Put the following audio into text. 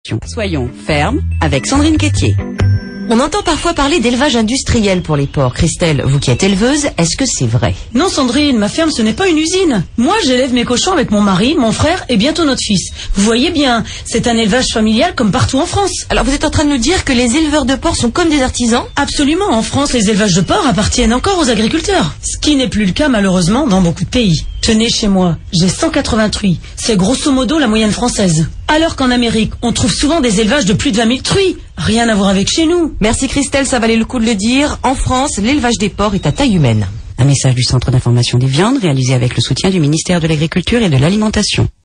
Soyons fermes avec Sandrine Quétier. On entend parfois parler d'élevage industriel pour les porcs. Christelle, vous qui êtes éleveuse, est-ce que c'est vrai? Non Sandrine, ma ferme ce n'est pas une usine. Moi j'élève mes cochons avec mon mari, mon frère et bientôt notre fils. Vous voyez bien, c'est un élevage familial comme partout en France. Alors vous êtes en train de nous dire que les éleveurs de porcs sont comme des artisans? Absolument, en France les élevages de porcs appartiennent encore aux agriculteurs. Ce qui n'est plus le cas malheureusement dans beaucoup de pays. Tenez chez moi, j'ai 180 truies. C'est grosso modo la moyenne française. Alors qu'en Amérique, on trouve souvent des élevages de plus de 20 000 truies. Rien à voir avec chez nous. Merci Christelle, ça valait le coup de le dire. En France, l'élevage des porcs est à taille humaine. Un message du Centre d'information des viandes réalisé avec le soutien du ministère de l'Agriculture et de l'Alimentation.